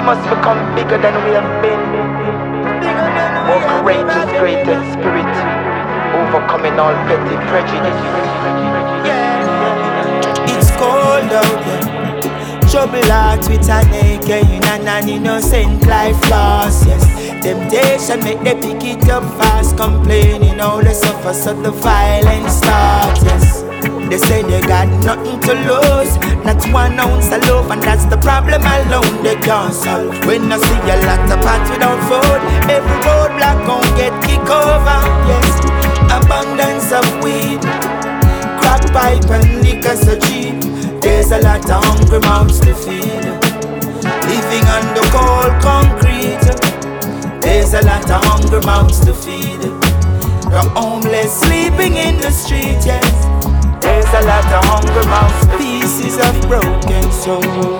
must become bigger than we have been. More courageous, greater spirit, overcoming all petty prejudice. It's cold out there. Trouble heart with an AK in an innocent life lost, yes. Temptation make they pick it up fast, complaining how they suffer so the violence starts, yes. They say they got nothing to lose, not 1 ounce of love, and that's the problem alone they can't solve. When I see a lot of parts without food, every roadblock gon' get kicked over, yes. Abundance of weed, crack pipe and liquor so cheap. There's a lot of hungry mouths to feed, living on the cold concrete. There's a lot of hungry mouths to feed, the homeless sleeping in the street, yes. There's a lot of hungry mouths, pieces of broken soul.